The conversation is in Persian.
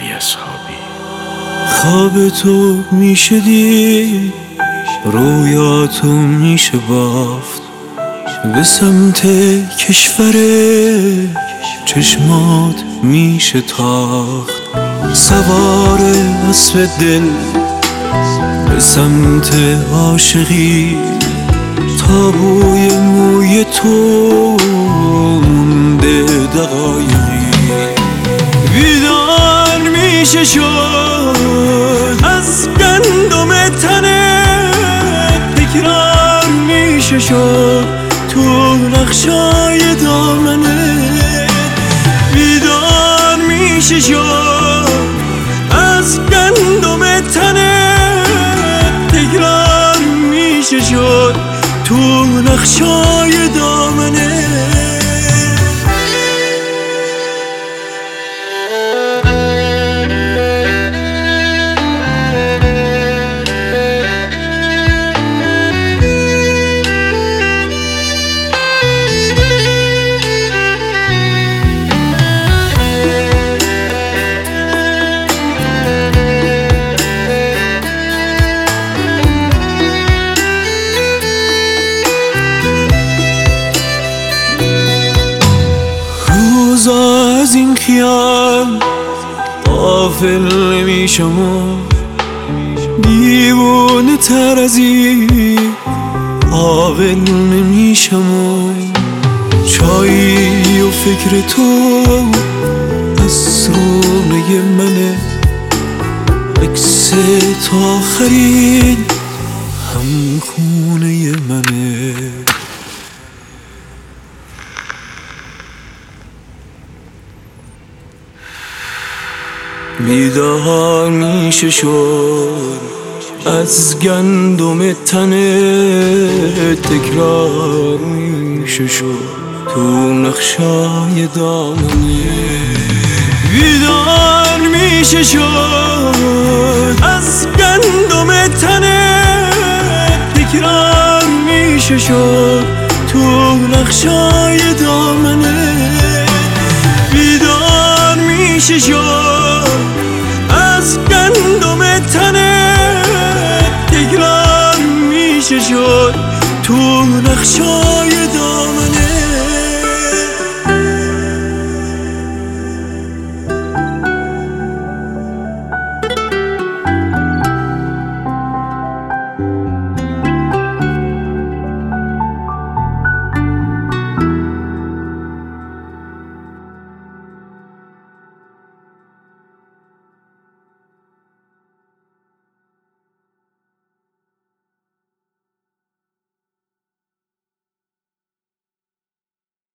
اصحابی. خواب تو میشه دید، رویاتو میشه بافت، به سمت کشور چشمات میشه تاخت، سوار اسب دل به سمت عاشقی، تا بوی موی تو مونده دقایقی. بیدار میشه شد از گندم تنت، تکرار میشه شد تو نقشای دامنت. بیدار میشه شد از گندم تنت، تکرار میشه شد تو نقشای دامنت. از این خیال غافل نمیشم و دیوانه تر از این عاقل نمیشم و چایی و فکر تو از رونه منه، عکس تا آخرین هم خونه منه. بیدار میشه شد از گندم تنه، تکرار میشه شد تو نقشای دامنه. بیدار میشه شد از گندم تنه، تکرار میشه شد تو نقشای دامنه. بیدار میشه شد از گندم تنت، تکرار میشه شد تو نقشای